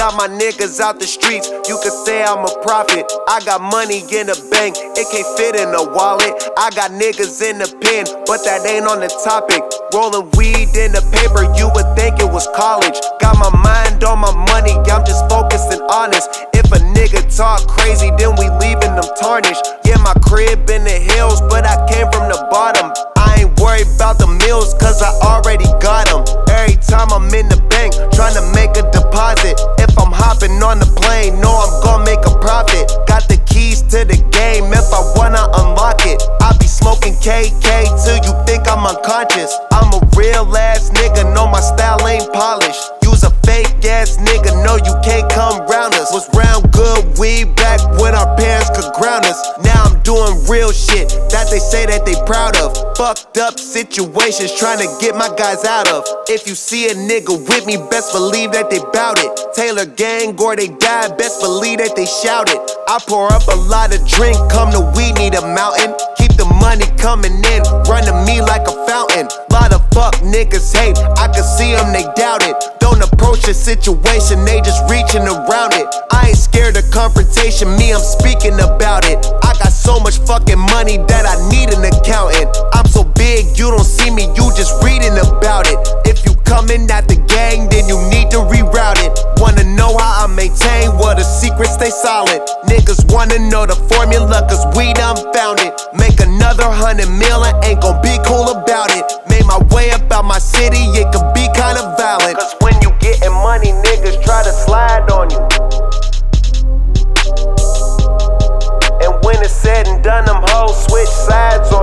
got my niggas out the streets. You could say I'm a prophet. I got money in the bank, it can't fit in a wallet. I got niggas in the pen, but that ain't on the topic. Rolling weed in the paper, you would think it was college. Got my mind on my money, I'm just focused and honest. If a nigga talk crazy, then we leaving them tarnished. Yeah, my crib in the hills, but I came from the bottom. I ain't worried about the meals, cause I already got them. Every time I'm in the bank, tryna make a deposit. If I'm hopping on the plane, know I'm gon' make a profit. Got the keys to the game, if I wanna unlock it. I be smoking KK till you think I'm unconscious. I'm a real ass nigga, know my style ain't polished. Use a fake ass nigga, know you can't come round us. Was round good weed back when our parents could ground us. Now I'm doing real shit that they say that they proud of. Fucked up situations trying to get my guys out of. If you see a nigga with me, best believe that they bout it. Taylor gang or they die, best believe that they shout it. I pour up a lot of drink, come to we need a mountain. Keep the money coming in, run to me like a fountain. Lot of fuck niggas hate, I can see them, they doubt it. Don't approach the situation, they just reaching around it. I ain't scared of confrontation, me, I'm speaking about it. I got so much fucking money that I need an accountant. I'm so big, you don't see me, you just reading about it. If you coming at the gang, then you need to reroute it. Wanna know how I maintain, well the secret stay solid. Niggas wanna know the formula, cause we done found it. Make another 100 million, ain't gon' be cool about it. Made my way about my city, it could be kinda valid. Cause when you getting money, niggas try to slide on you. And when it's said and done, them hoes switch sides